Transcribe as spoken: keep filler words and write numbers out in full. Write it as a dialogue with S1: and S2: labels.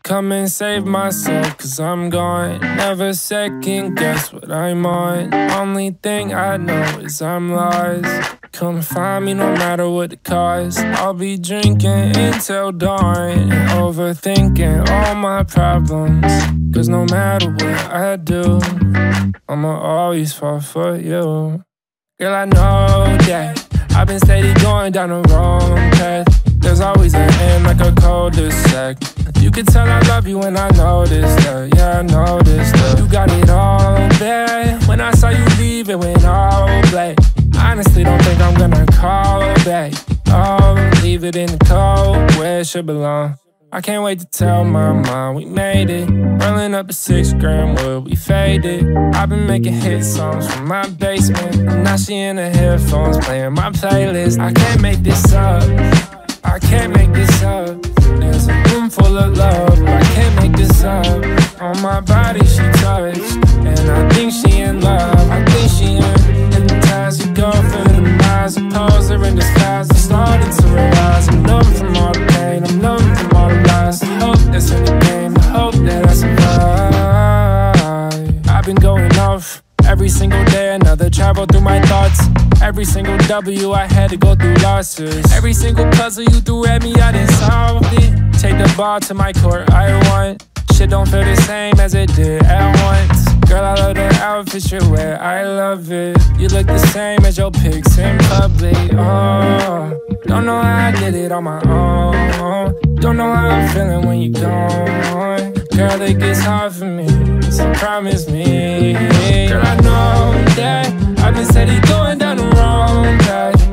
S1: come and save myself, cause I'm gone. Never second guess what I'm on. Only thing I know is I'm lost. Come find me no matter what the cost. I'll be drinking until dawn and overthinking all my problems, cause no matter what I do, I'ma always fall for you. Girl, I know that I've been steady going down the wrong path. There's always an end like a cul-de-sac. You can tell I love you when I noticed that. Yeah, I noticed that. You got it all bad. When I saw you leave, it went all black. Honestly, don't think I'm gonna call back. Oh, leave it in the cold where it should belong. I can't wait to tell my mom we made it. Rolling up a six gram wood, we faded. I've been making hit songs from my basement, and now she in the headphones playing my playlist. I can't make this up, I can't make this up. There's a room full of love, but I can't make this up. On my body she touched, and I think she in love. I think she in hypnotized. You go for the miles, oppose her in disguise. I'm starting to realize I'm numb from all the pain, I'm numb from all the lies. The hope that's in the game, the hope that I survive. I've been going off every single day, another travel through my thoughts. Every single W I had to go through losses. Every single puzzle you threw at me, I didn't solve it. Take the ball to my court, I want. Shit don't feel the same as it did at once. Girl, I love the outfits you wear, I love it. You look the same as your pics in public. Oh, don't know how I did it on my own. Don't know how I'm feeling when you're gone. Girl, it gets hard for me, so promise me. Girl, I know that I've been steady going down the wrong path.